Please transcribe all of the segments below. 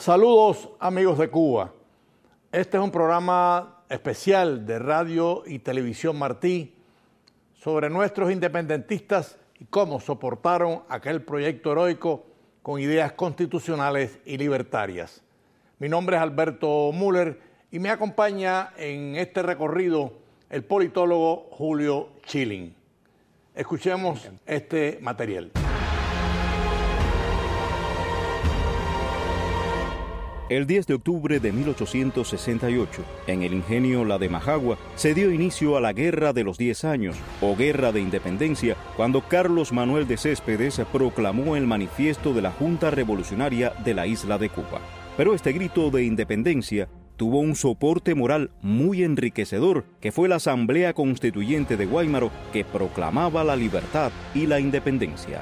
Saludos amigos de Cuba. Este es un programa especial de Radio y Televisión Martí sobre nuestros independentistas y cómo soportaron aquel proyecto heroico con ideas constitucionales y libertarias. Mi nombre es Alberto Müller y me acompaña en este recorrido el politólogo Julio Schilling. Escuchemos este material. El 10 de octubre de 1868, en el ingenio La de Majagua, se dio inicio a la Guerra de los 10 años, o Guerra de Independencia, cuando Carlos Manuel de Céspedes proclamó el manifiesto de la Junta Revolucionaria de la isla de Cuba. Pero este grito de independencia tuvo un soporte moral muy enriquecedor, que fue la Asamblea Constituyente de Guaymaro, que proclamaba la libertad y la independencia.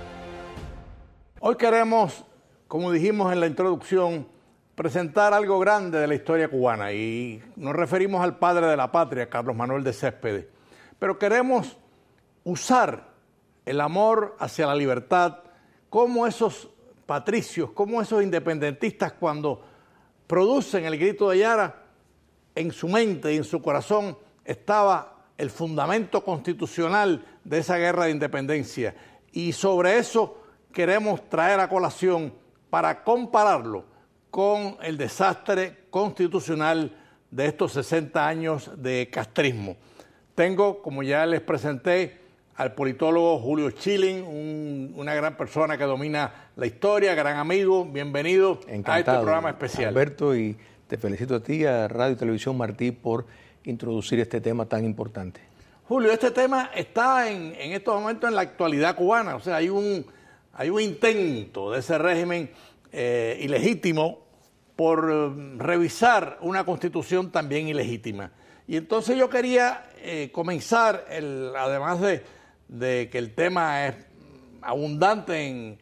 Hoy queremos, como dijimos en la introducción, presentar algo grande de la historia cubana y nos referimos al padre de la patria, Carlos Manuel de Céspedes. Pero queremos usar el amor hacia la libertad como esos patricios, como esos independentistas cuando producen el grito de Yara, en su mente y en su corazón estaba el fundamento constitucional de esa guerra de independencia. Y sobre eso queremos traer a colación para compararlo con el desastre constitucional de estos 60 años de castrismo. Tengo, como ya les presenté, al politólogo Julio Schilling, una gran persona que domina la historia, gran amigo. Bienvenido. Encantado, a este programa especial. Alberto, y te felicito a ti, a Radio y Televisión Martí, por introducir este tema tan importante. Julio, este tema está en estos momentos en la actualidad cubana. O sea, hay un intento de ese régimen ilegítimo por revisar una constitución también ilegítima. Y entonces yo quería comenzar, además de que el tema es abundante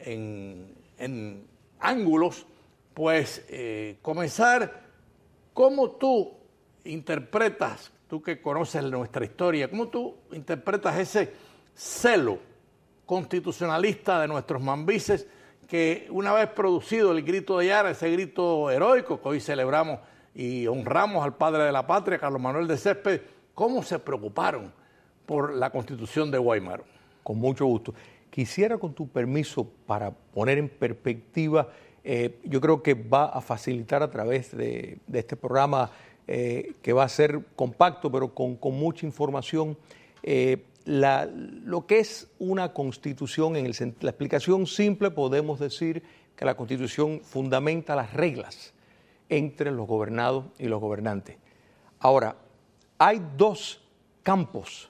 en ángulos, pues comenzar cómo tú interpretas, tú que conoces nuestra historia, cómo tú interpretas ese celo constitucionalista de nuestros mambises que una vez producido el grito de Yara, ese grito heroico que hoy celebramos y honramos al padre de la patria, Carlos Manuel de Céspedes, ¿cómo se preocuparon por la Constitución de Guaymaro? Con mucho gusto. Quisiera, con tu permiso, para poner en perspectiva, yo creo que va a facilitar a través de este programa, que va a ser compacto, pero con mucha información, lo que es una constitución. La explicación simple, podemos decir que la constitución fundamenta las reglas entre los gobernados y los gobernantes. Ahora, hay dos campos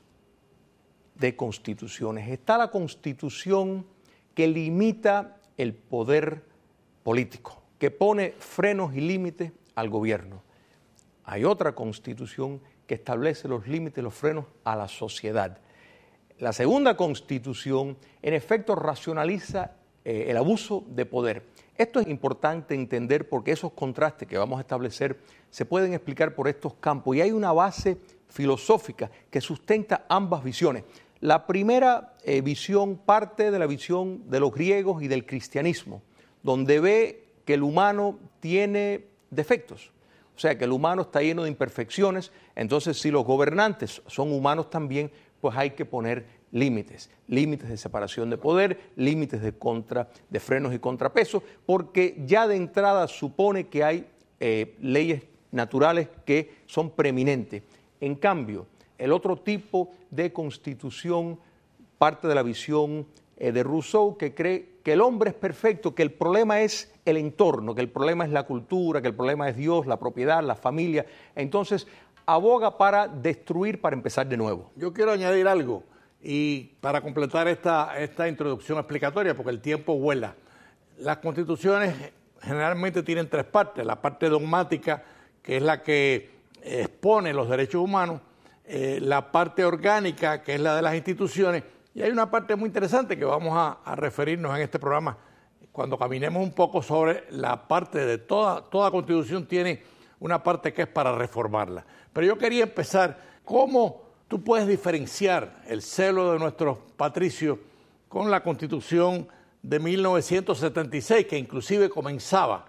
de constituciones. Está la constitución que limita el poder político, que pone frenos y límites al gobierno. Hay otra constitución que establece los límites, los frenos a la sociedad. La segunda constitución, en efecto, racionaliza el abuso de poder. Esto es importante entender porque esos contrastes que vamos a establecer se pueden explicar por estos campos y hay una base filosófica que sustenta ambas visiones. La primera visión parte de la visión de los griegos y del cristianismo, donde ve que el humano tiene defectos, o sea, que el humano está lleno de imperfecciones. Entonces, si los gobernantes son humanos también, pues hay que poner límites de separación de poder, límites de frenos y contrapesos, porque ya de entrada supone que hay leyes naturales que son preeminentes. En cambio, el otro tipo de constitución parte de la visión de Rousseau, que cree que el hombre es perfecto, que el problema es el entorno, que el problema es la cultura, que el problema es Dios, la propiedad, la familia. Entonces, aboga para destruir, para empezar de nuevo. Yo quiero añadir algo, y para completar esta introducción explicatoria, porque el tiempo vuela. Las constituciones generalmente tienen tres partes: la parte dogmática, que es la que expone los derechos humanos, la parte orgánica, que es la de las instituciones, y hay una parte muy interesante que vamos a referirnos en este programa cuando caminemos un poco sobre la parte de toda constitución tiene una parte que es para reformarla. Pero yo quería empezar, ¿cómo tú puedes diferenciar el celo de nuestros patricios con la Constitución de 1976, que inclusive comenzaba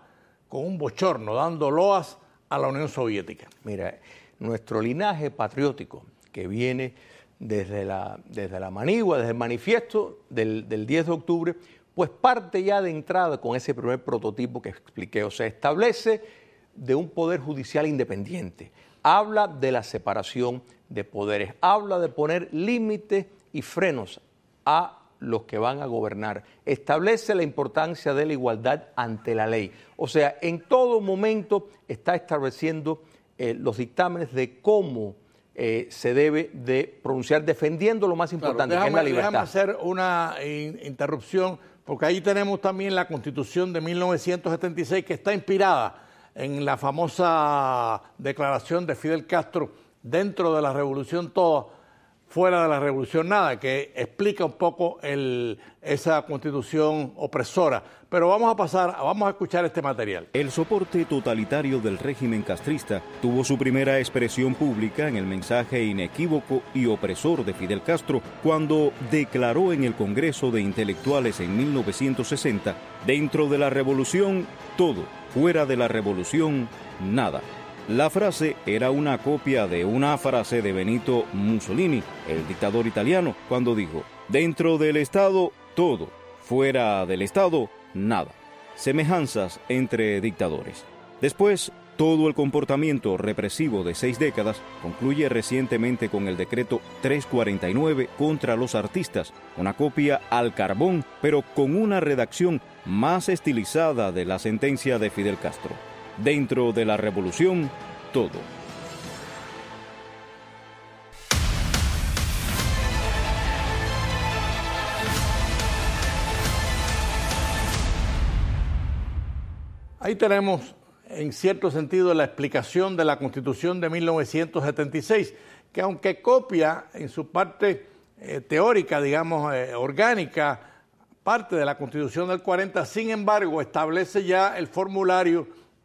con un bochorno, dando loas a la Unión Soviética. Mira, nuestro linaje patriótico, que viene desde la manigua, desde el manifiesto del 10 de octubre, pues parte ya de entrada con ese primer prototipo que expliqué. O sea, establece de un poder judicial independiente, habla de la separación de poderes, habla de poner límites y frenos a los que van a gobernar, establece la importancia de la igualdad ante la ley. O sea, en todo momento está estableciendo los dictámenes de cómo se debe de pronunciar, defendiendo lo más importante, que es la libertad. Déjame hacer una interrupción, porque ahí tenemos también la Constitución de 1976, que está inspirada en la famosa declaración de Fidel Castro, dentro de la revolución todo, fuera de la revolución nada, que explica un poco esa constitución opresora. Pero vamos a escuchar este material. El soporte totalitario del régimen castrista tuvo su primera expresión pública en el mensaje inequívoco y opresor de Fidel Castro cuando declaró en el Congreso de Intelectuales en 1960: dentro de la revolución todo, fuera de la revolución nada. La frase era una copia de una frase de Benito Mussolini, el dictador italiano, cuando dijo: dentro del Estado, todo; fuera del Estado, nada. Semejanzas entre dictadores. Después, todo el comportamiento represivo de 6 décadas concluye recientemente con el decreto 349 contra los artistas, una copia al carbón, pero con una redacción más estilizada de la sentencia de Fidel Castro. Dentro de la revolución, todo. Ahí tenemos, en cierto sentido, la explicación de la Constitución de 1976, que aunque copia en su parte teórica, digamos, orgánica, parte de la Constitución del 40, sin embargo, establece ya el formulario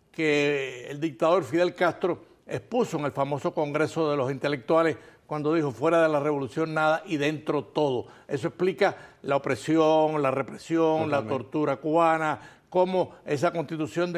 que el dictador Fidel Castro expuso en el famoso Congreso de los Intelectuales cuando dijo: fuera de la revolución nada y dentro todo. Eso explica la opresión, la represión, la tortura cubana, cómo esa Constitución de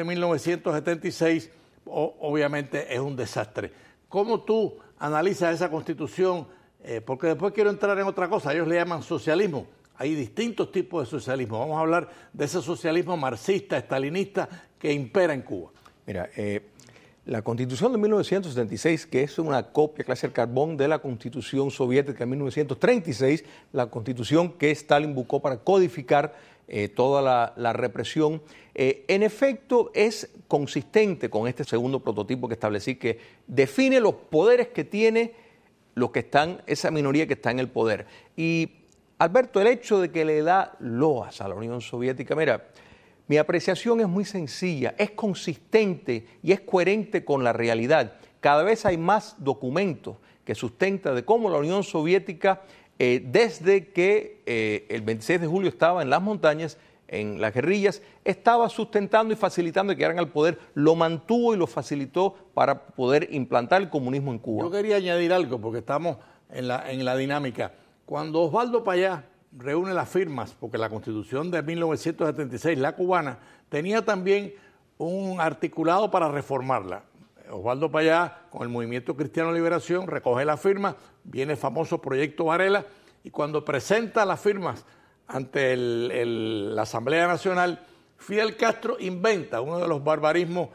1976 obviamente es un desastre. ¿Cómo tú analizas esa Constitución? Porque después quiero entrar en otra cosa. Ellos le llaman socialismo. Hay distintos tipos de socialismo. Vamos a hablar de ese socialismo marxista, estalinista que impera en Cuba. Mira, la Constitución de 1976, que es una copia clase al carbón de la Constitución soviética de 1936, la Constitución que Stalin buscó para codificar toda la represión, en efecto es consistente con este segundo prototipo que establecí, que define los poderes que tiene los que están, esa minoría que está en el poder. Y Alberto, el hecho de que le da loas a la Unión Soviética, mira, mi apreciación es muy sencilla, es consistente y es coherente con la realidad. Cada vez hay más documentos que sustentan de cómo la Unión Soviética, desde que el 26 de julio estaba en las montañas, en las guerrillas, estaba sustentando y facilitando que llegaran al poder, lo mantuvo y lo facilitó para poder implantar el comunismo en Cuba. Yo quería añadir algo, porque estamos en la dinámica. Cuando Osvaldo Payá reúne las firmas, porque la Constitución de 1976, la cubana, tenía también un articulado para reformarla. Osvaldo Payá, con el Movimiento Cristiano de Liberación, recoge las firmas, viene el famoso Proyecto Varela, y cuando presenta las firmas ante la Asamblea Nacional, Fidel Castro inventa uno de los barbarismos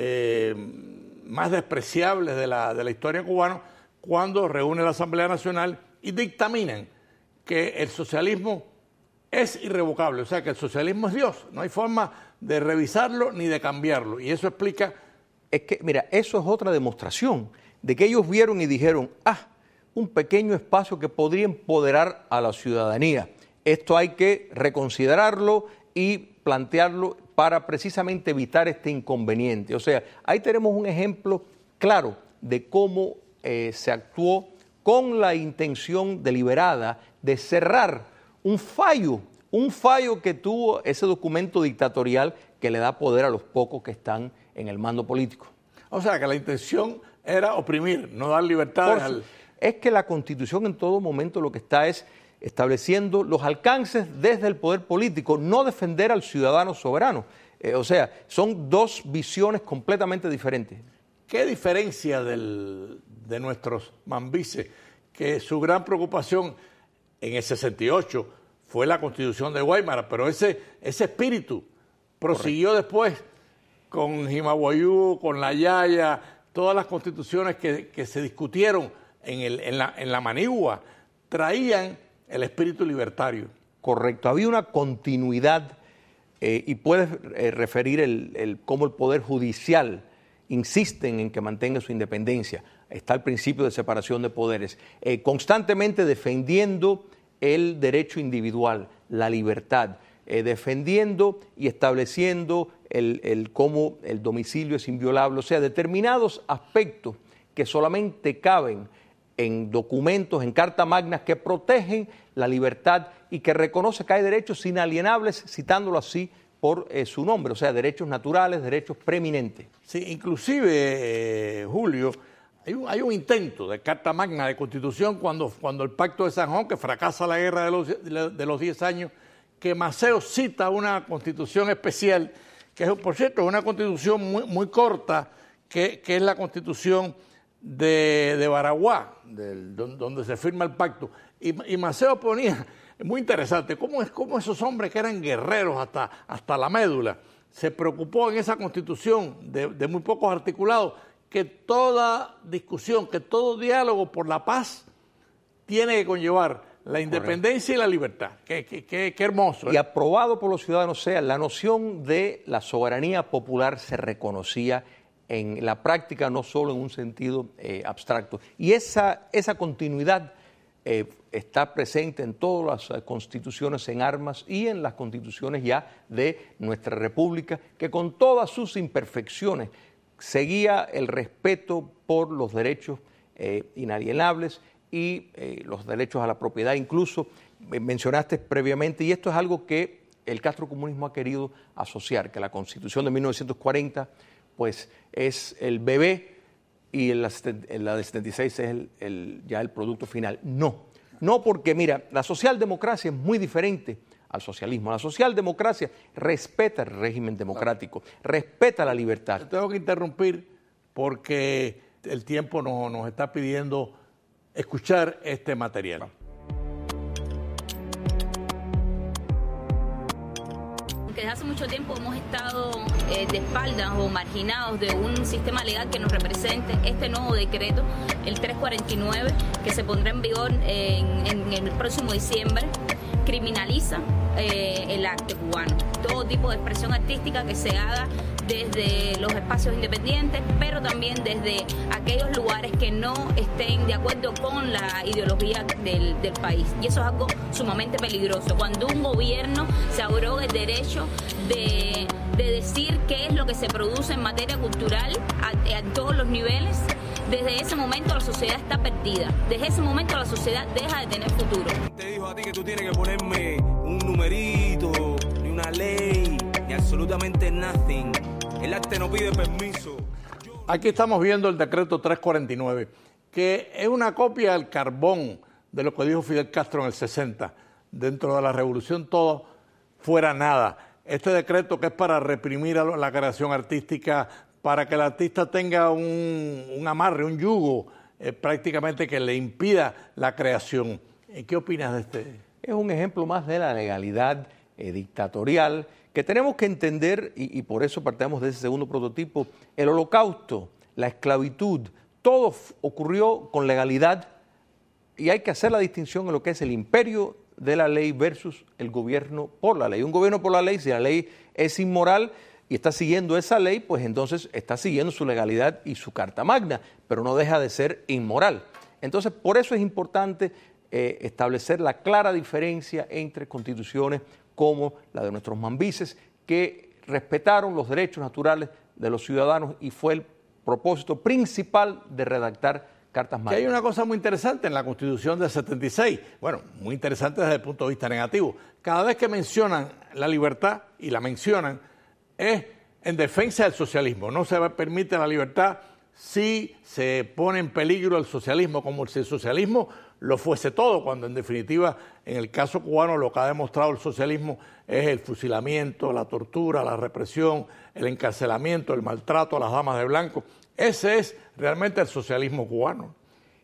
más despreciables de la historia cubana, cuando reúne la Asamblea Nacional y dictaminan que el socialismo es irrevocable, o sea que el socialismo es Dios, no hay forma de revisarlo ni de cambiarlo, y eso explica... Es que, mira, eso es otra demostración de que ellos vieron y dijeron: un pequeño espacio que podría empoderar a la ciudadanía. Esto hay que reconsiderarlo y plantearlo para precisamente evitar este inconveniente. O sea, ahí tenemos un ejemplo claro de cómo se actuó con la intención deliberada de cerrar un fallo que tuvo ese documento dictatorial que le da poder a los pocos que están en el mando político. O sea, que la intención era oprimir, no dar libertades Es que la Constitución en todo momento lo que está es estableciendo los alcances desde el poder político, no defender al ciudadano soberano. O sea, son dos visiones completamente diferentes. ¿Qué diferencia de nuestros mambises? Que su gran preocupación en el 68 fue la Constitución de Weimar, pero ese espíritu prosiguió después con Jimaguayú, con la Yaya, todas las constituciones que se discutieron en la Manigua, traían el espíritu libertario. Correcto, había una continuidad y puedes referir cómo el Poder Judicial insisten en que mantenga su independencia. Está el principio de separación de poderes, constantemente defendiendo el derecho individual, la libertad, defendiendo y estableciendo cómo el domicilio es inviolable, o sea, determinados aspectos que solamente caben en documentos, en cartas magnas que protegen la libertad y que reconoce que hay derechos inalienables, citándolo así por su nombre, o sea, derechos naturales, derechos preeminentes. Sí, inclusive, Julio, hay un intento de Carta Magna de Constitución cuando el Pacto de San Juan, que fracasa la guerra de los 10 años, que Maceo cita una Constitución especial, que es, por cierto, una Constitución muy corta, que es la Constitución de Baraguá, donde se firma el pacto. Y Maceo ponía, muy interesante, cómo esos hombres que eran guerreros hasta la médula, se preocupó en esa Constitución de muy pocos articulados, que toda discusión, que todo diálogo por la paz tiene que conllevar la independencia y la libertad. Qué hermoso. Y aprobado por los ciudadanos, o sea, la noción de la soberanía popular se reconocía en la práctica, no solo en un sentido abstracto. Y esa continuidad está presente en todas las constituciones en armas y en las constituciones ya de nuestra república, que con todas sus imperfecciones seguía el respeto por los derechos inalienables y los derechos a la propiedad. Incluso mencionaste previamente, y esto es algo que el castrocomunismo ha querido asociar, que la Constitución de 1940 pues es el bebé y la de 76 es ya el producto final. No porque mira, la socialdemocracia es muy diferente al socialismo. La socialdemocracia respeta el régimen democrático, respeta la libertad. Tengo que interrumpir porque el tiempo nos está pidiendo escuchar este material. Desde hace mucho tiempo hemos estado de espaldas o marginados de un sistema legal que nos represente. Este nuevo decreto, el 349, que se pondrá en vigor en el próximo diciembre, criminaliza el arte cubano. Todo tipo de expresión artística que se haga desde los espacios independientes, pero también desde aquellos lugares que no estén de acuerdo con la ideología del país. Y eso es algo sumamente peligroso. Cuando un gobierno se abroga el derecho de decir qué es lo que se produce en materia cultural a todos los niveles, desde ese momento la sociedad está perdida. Desde ese momento la sociedad deja de tener futuro. Te dijo a ti que tú tienes que ponerme un numerito, ni una ley, ni absolutamente nothing. El arte no pide permiso. Aquí estamos viendo el decreto 349, que es una copia al carbón de lo que dijo Fidel Castro en el 60. Dentro de la revolución todo fuera nada. Este decreto que es para reprimir a la creación artística, para que el artista tenga un amarre, un yugo, prácticamente que le impida la creación. ¿Qué opinas de este? Es un ejemplo más de la legalidad dictatorial que tenemos que entender, y por eso partamos de ese segundo prototipo. El holocausto, la esclavitud, todo ocurrió con legalidad y hay que hacer la distinción en lo que es el imperio de la ley versus el gobierno por la ley. Un gobierno por la ley, si la ley es inmoral y está siguiendo esa ley, pues entonces está siguiendo su legalidad y su carta magna, pero no deja de ser inmoral. Entonces, por eso es importante establecer la clara diferencia entre constituciones como la de nuestros mambises, que respetaron los derechos naturales de los ciudadanos y fue el propósito principal de redactar cartas magnas. Que hay una cosa muy interesante en la Constitución del 76, bueno, muy interesante desde el punto de vista negativo. Cada vez que mencionan la libertad, y la mencionan, es en defensa del socialismo. No se permite la libertad si se pone en peligro el socialismo, como si el socialismo lo fuese todo, cuando en definitiva, en el caso cubano, lo que ha demostrado el socialismo es el fusilamiento, la tortura, la represión, el encarcelamiento, el maltrato a las damas de blanco. Ese es realmente el socialismo cubano.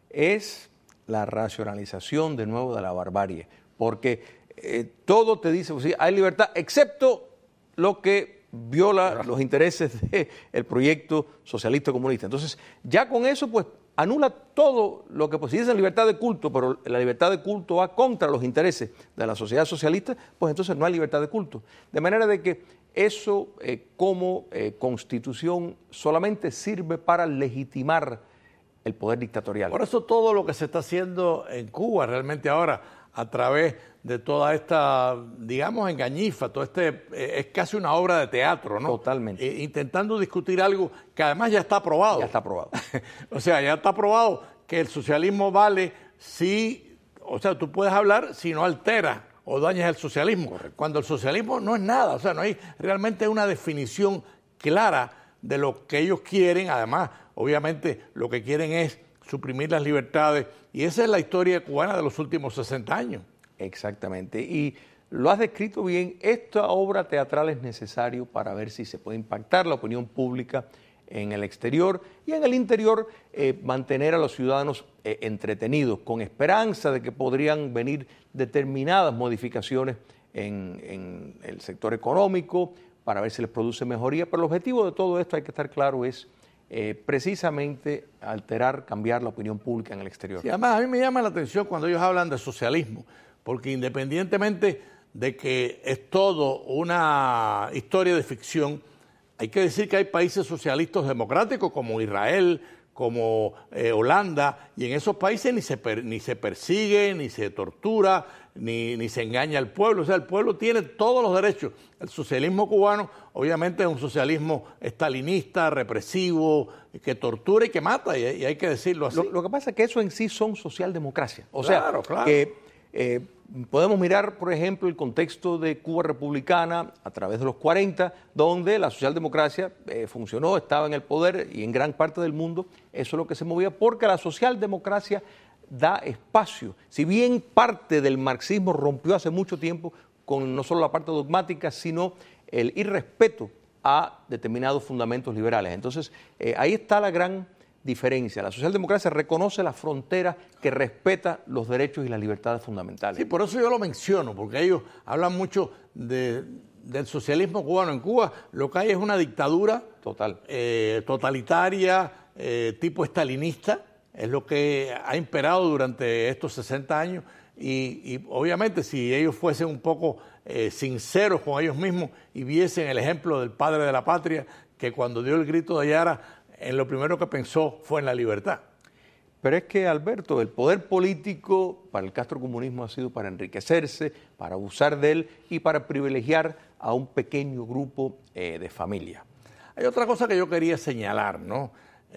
Es la racionalización de nuevo de la barbarie, porque todo te dice, pues sí, hay libertad, excepto lo que viola los intereses del proyecto socialista comunista. Entonces, ya con eso, pues, anula todo lo que pues, si dice libertad de culto, pero la libertad de culto va contra los intereses de la sociedad socialista, pues entonces no hay libertad de culto. De manera de que eso como constitución solamente sirve para legitimar el poder dictatorial. Por eso todo lo que se está haciendo en Cuba realmente ahora, a través de toda esta, digamos, engañifa, es casi una obra de teatro, ¿no? Totalmente. Intentando discutir algo que además ya está aprobado. Ya está aprobado. O sea, ya está aprobado que el socialismo vale si, o sea, tú puedes hablar si no alteras o dañas el socialismo. Correcto. Cuando el socialismo no es nada, o sea, no hay realmente una definición clara de lo que ellos quieren. Además, obviamente, lo que quieren es suprimir las libertades, y esa es la historia cubana de los últimos 60 años. Exactamente, y lo has descrito bien. Esta obra teatral es necesario para ver si se puede impactar la opinión pública en el exterior y en el interior, mantener a los ciudadanos entretenidos, con esperanza de que podrían venir determinadas modificaciones en el sector económico, para ver si les produce mejoría, pero el objetivo de todo esto, hay que estar claro, es precisamente alterar, cambiar la opinión pública en el exterior. Sí, además, a mí me llama la atención cuando ellos hablan de socialismo, porque independientemente de que es todo una historia de ficción, hay que decir que hay países socialistas democráticos como Israel, como Holanda, y en esos países ni se persigue, ni se tortura, ni se engaña al pueblo. O sea, el pueblo tiene todos los derechos. El socialismo cubano, obviamente, es un socialismo estalinista, represivo, que tortura y que mata, y hay que decirlo así. Lo que pasa es que eso en sí son socialdemocracia. O claro, sea, claro. Que podemos mirar, por ejemplo, el contexto de Cuba republicana a través de los 40, donde la socialdemocracia funcionó, estaba en el poder, y en gran parte del mundo eso es lo que se movía, porque la socialdemocracia da espacio. Si bien parte del marxismo rompió hace mucho tiempo con no solo la parte dogmática, sino el irrespeto a determinados fundamentos liberales. Entonces, ahí está la gran diferencia. La socialdemocracia reconoce la frontera que respeta los derechos y las libertades fundamentales. Sí, por eso yo lo menciono, porque ellos hablan mucho del socialismo cubano. En Cuba lo que hay es una dictadura totalitaria, tipo estalinista, es lo que ha imperado durante estos 60 años, y obviamente si ellos fuesen un poco sinceros con ellos mismos y viesen el ejemplo del padre de la patria, que cuando dio el grito de Ayara, en lo primero que pensó fue en la libertad. Pero es que, Alberto, el poder político para el castrocomunismo ha sido para enriquecerse, para abusar de él y para privilegiar a un pequeño grupo de familia. Hay otra cosa que yo quería señalar, ¿no?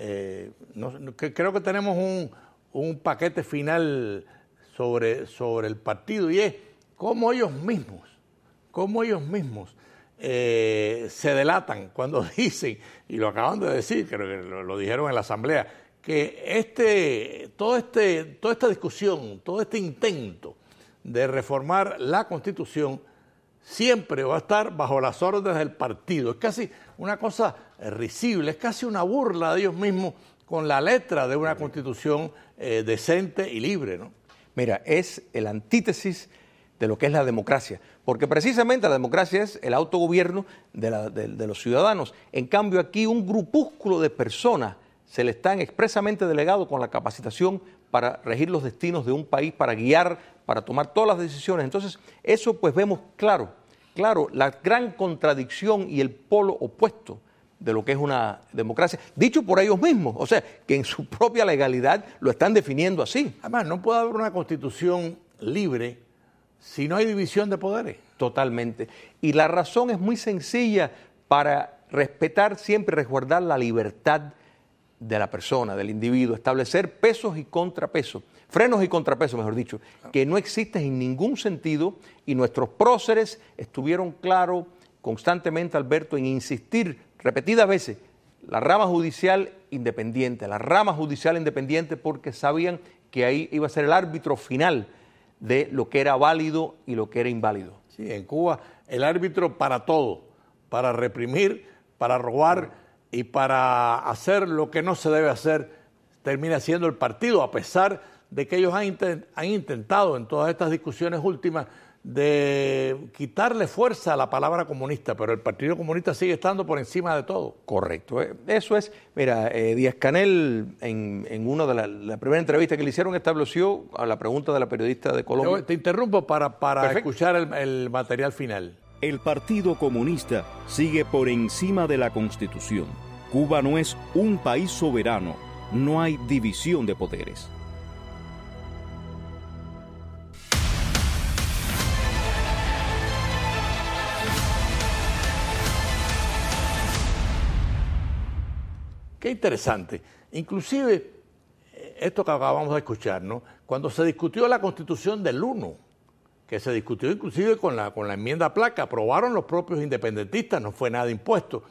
Que creo que tenemos un paquete final sobre el partido, y es cómo ellos mismos se delatan cuando dicen, y lo acaban de decir, creo que lo dijeron en la asamblea, que toda esta discusión, todo este intento de reformar la Constitución siempre va a estar bajo las órdenes del partido. Es casi una cosa risible, es casi una burla de ellos mismos con la letra de una Constitución decente y libre, ¿no? Mira, es el antítesis de lo que es la democracia, porque precisamente la democracia es el autogobierno de los ciudadanos. En cambio, aquí un grupúsculo de personas se le están expresamente delegados con la capacitación para regir los destinos de un país, para guiar, para tomar todas las decisiones. Entonces, eso pues vemos claro, la gran contradicción y el polo opuesto de lo que es una democracia, dicho por ellos mismos, o sea, que en su propia legalidad lo están definiendo así. Además, no puede haber una Constitución libre si no hay división de poderes. Totalmente. Y la razón es muy sencilla: para respetar siempre, resguardar la libertad de la persona, del individuo, establecer pesos y contrapesos, frenos y contrapesos, mejor dicho, que no existen en ningún sentido, y nuestros próceres estuvieron claros constantemente, Alberto, en insistir repetidas veces la rama judicial independiente, porque sabían que ahí iba a ser el árbitro final de lo que era válido y lo que era inválido. Sí, en Cuba el árbitro para todo, para reprimir, para robar y para hacer lo que no se debe hacer, termina siendo el partido, a pesar de que ellos han intentado en todas estas discusiones últimas de quitarle fuerza a la palabra comunista, pero el Partido Comunista sigue estando por encima de todo. Correcto, eso es. Mira, Díaz-Canel en una de la primera entrevista que le hicieron estableció a la pregunta de la periodista de Colombia. Yo te interrumpo para escuchar el material final. El Partido Comunista sigue por encima de la Constitución. Cuba no es un país soberano, no hay división de poderes. Qué interesante. Inclusive, esto que acabamos de escuchar, ¿no? Cuando se discutió la Constitución del 1, que se discutió inclusive con la enmienda Placa, aprobaron los propios independentistas, no fue nada impuesto.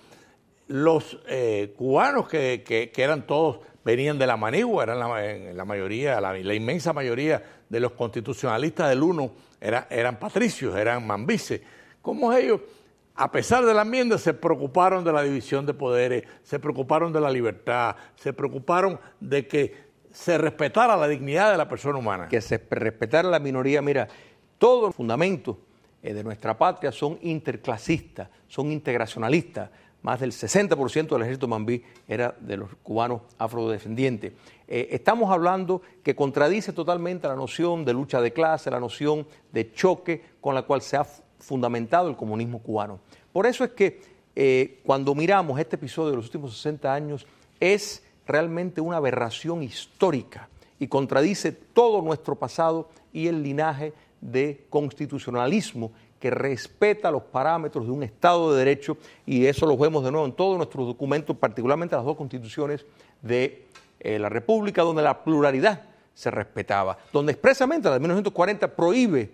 Los cubanos que eran todos, venían de la Manigua, eran la mayoría, la inmensa mayoría de los constitucionalistas del 1 eran patricios, eran mambises. ¿Cómo ellos, a pesar de la enmienda, se preocuparon de la división de poderes, se preocuparon de la libertad, se preocuparon de que se respetara la dignidad de la persona humana? Que se respetara la minoría. Mira, todos los fundamentos de nuestra patria son interclasistas, son integracionalistas. Más del 60% del ejército mambí era de los cubanos afrodescendientes. Estamos hablando que contradice totalmente la noción de lucha de clase, la noción de choque con la cual se ha fundamentado el comunismo cubano. Por eso es que cuando miramos este episodio de los últimos 60 años, es realmente una aberración histórica y contradice todo nuestro pasado y el linaje de constitucionalismo que respeta los parámetros de un Estado de Derecho, y eso lo vemos de nuevo en todos nuestros documentos, particularmente las dos constituciones de la República, donde la pluralidad se respetaba, donde expresamente la de 1940 prohíbe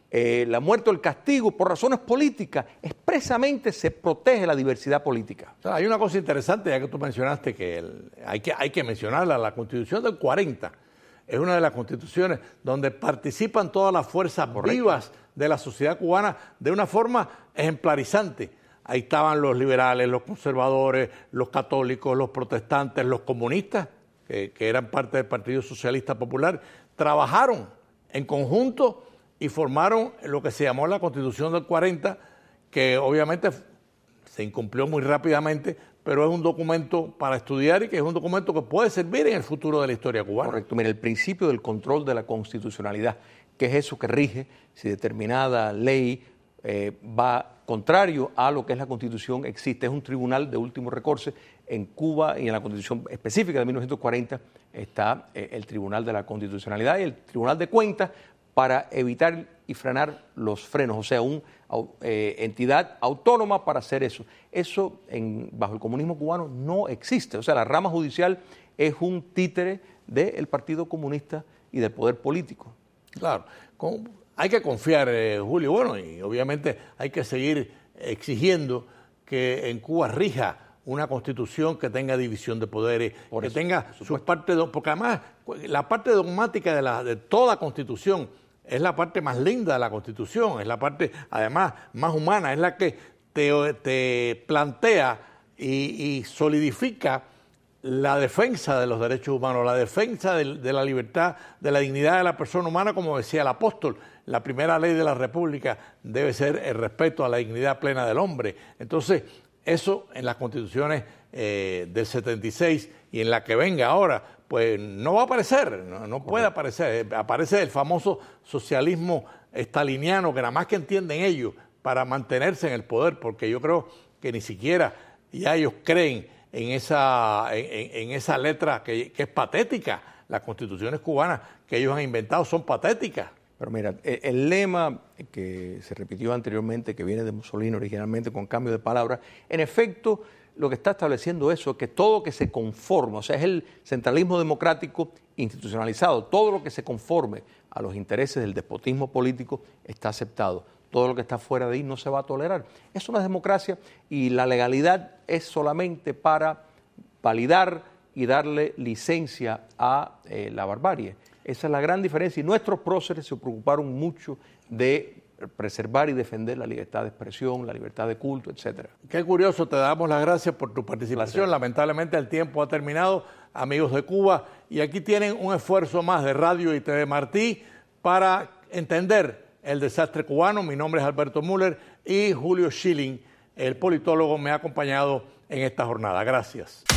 la muerte o el castigo por razones políticas, expresamente se protege la diversidad política. O sea, hay una cosa interesante, ya que tú mencionaste que hay que mencionarla, la Constitución del 40 es una de las constituciones donde participan todas las fuerzas vivas de la sociedad cubana de una forma ejemplarizante. Ahí estaban los liberales, los conservadores, los católicos, los protestantes, los comunistas, que eran parte del Partido Socialista Popular, trabajaron en conjunto y formaron lo que se llamó la Constitución del 40, que obviamente se incumplió muy rápidamente, pero es un documento para estudiar y que es un documento que puede servir en el futuro de la historia cubana. Correcto. Mira, el principio del control de la constitucionalidad, que es eso que rige si determinada ley va contrario a lo que es la Constitución, existe. Es un tribunal de último recurso. En Cuba y en la Constitución específica de 1940 está el Tribunal de la Constitucionalidad y el Tribunal de Cuentas para evitar y frenar los frenos, o sea, una entidad autónoma para hacer eso. Eso bajo el comunismo cubano no existe, o sea, la rama judicial es un títere del Partido Comunista y del poder político. Claro, hay que confiar, Julio, bueno, y obviamente hay que seguir exigiendo que en Cuba rija una constitución que tenga división de poderes, que tenga sus partes, porque además la parte dogmática de toda constitución es la parte más linda de la Constitución, es la parte, además, más humana, es la que te plantea y solidifica la defensa de los derechos humanos, la defensa de la libertad, de la dignidad de la persona humana, como decía el apóstol. La primera ley de la República debe ser el respeto a la dignidad plena del hombre. Entonces, eso en las constituciones del 76 y en la que venga ahora, pues no va a aparecer, no puede aparecer. Aparece el famoso socialismo staliniano, que nada más que entienden ellos para mantenerse en el poder, porque yo creo que ni siquiera ya ellos creen en esa letra que es patética. Las constituciones cubanas que ellos han inventado son patéticas. Pero mira, el lema que se repitió anteriormente, que viene de Mussolini originalmente con cambio de palabra, en efecto lo que está estableciendo eso es que todo lo que se conforme, o sea, es el centralismo democrático institucionalizado, todo lo que se conforme a los intereses del despotismo político está aceptado. Todo lo que está fuera de ahí no se va a tolerar. Es una democracia y la legalidad es solamente para validar y darle licencia a la barbarie. Esa es la gran diferencia y nuestros próceres se preocuparon mucho de preservar y defender la libertad de expresión, la libertad de culto, etcétera. Qué curioso, te damos las gracias por tu participación. Lamentablemente el tiempo ha terminado, amigos de Cuba, y aquí tienen un esfuerzo más de Radio y TV Martí para entender el desastre cubano. Mi nombre es Alberto Müller y Julio Schilling, el politólogo, me ha acompañado en esta jornada. Gracias.